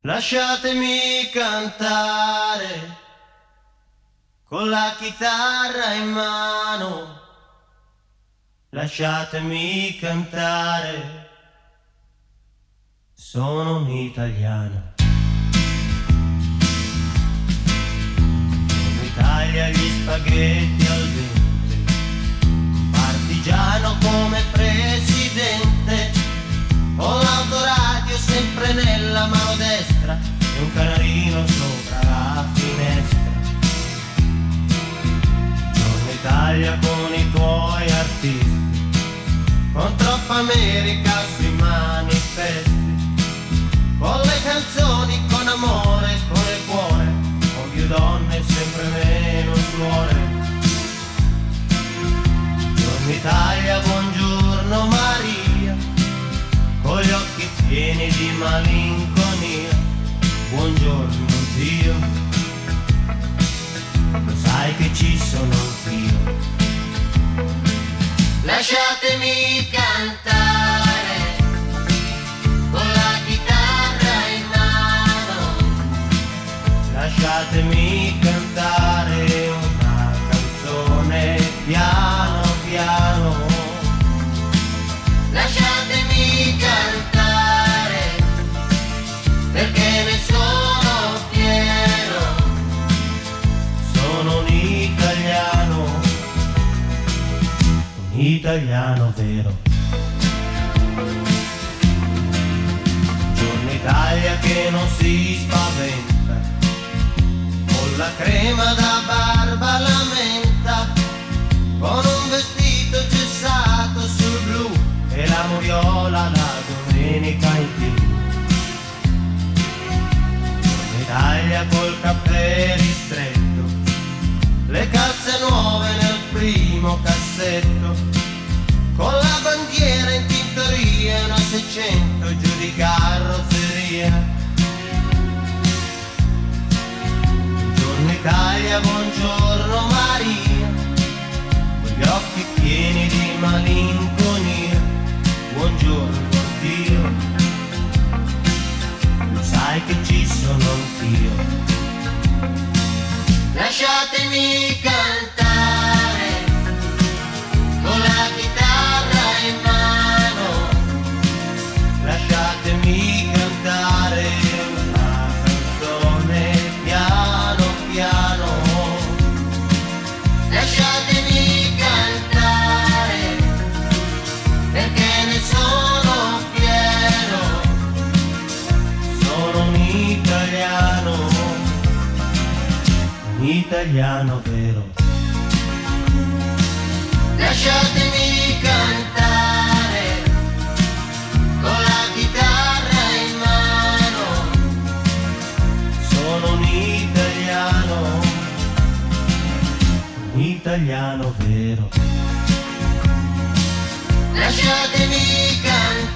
Lasciatemi cantare con la chitarra in mano, lasciatemi cantare, sono un italiano. In Italia gli spaghetti al dente, un partigiano come presidente, con l'autoradio sempre nella mano destra e un canarino sopra la finestra. Giorno Italia con i tuoi artisti, con troppa America sui manifesti, con le canzoni, con amore, con il cuore, con più donne sempre meno suore. Giorno Italia, buongiorno Maria, con gli occhi pieni di malinconia. Buongiorno Dio, lo sai che ci sono anch'io. Lasciatemi cantare con la chitarra in mano, lasciatemi cantare una canzone piano piano. Lasciatemi cantare perché ne sono fiero, sono un italiano vero. Giorno Italia che non si spaventa, con la crema da barba la menta, con un vestito gessato sul blu e la moviola la domenica in più. Giorno Italia col caffè ristretto, le calze nuove nel primo cassetto, con la bandiera in tintoria e una 600 giù di carrozzeria. Buongiorno Italia, buongiorno Maria, con gli occhi pieni di malinconia. Buongiorno Dio, lo sai che ci sono anch'io. Lasciatemi cantare con la chitarra in mano, lasciatemi cantare una canzone piano piano. Lasciatemi cantare perché ne sono fiero, sono un italiano vero. Lasciatemi cantare con la chitarra in mano, sono un italiano vero. Lasciatemi cantare